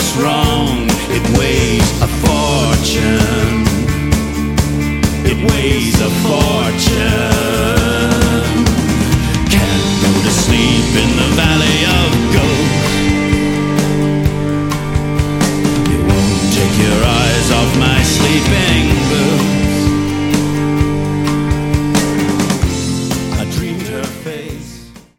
what's wrong. It weighs a fortune. It weighs a fortune. Can't go to sleep in the valley of